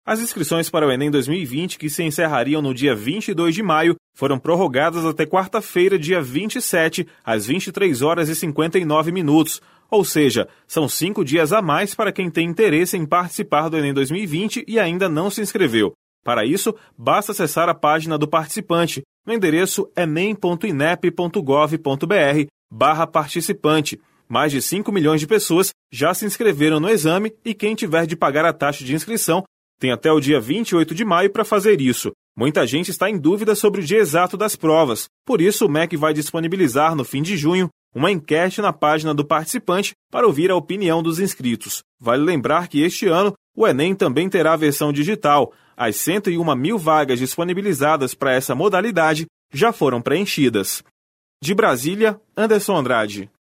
As inscrições para o Enem 2020, que se encerrariam no dia 22 de maio, foram prorrogadas até quarta-feira, dia 27, às 23 horas e 59 minutos. Ou seja, são 5 dias a mais para quem tem interesse em participar do Enem 2020 e ainda não se inscreveu. Para isso, basta acessar a página do participante, no endereço enem.inep.gov.br/participante. Mais de 5 milhões de pessoas já se inscreveram no exame e quem tiver de pagar a taxa de inscrição tem até o dia 28 de maio para fazer isso. Muita gente está em dúvida sobre o dia exato das provas. Por isso, o MEC vai disponibilizar no fim de junho uma enquete na página do participante para ouvir a opinião dos inscritos. Vale lembrar que este ano o Enem também terá a versão digital. As 101 mil vagas disponibilizadas para essa modalidade já foram preenchidas. De Brasília, Anderson Andrade.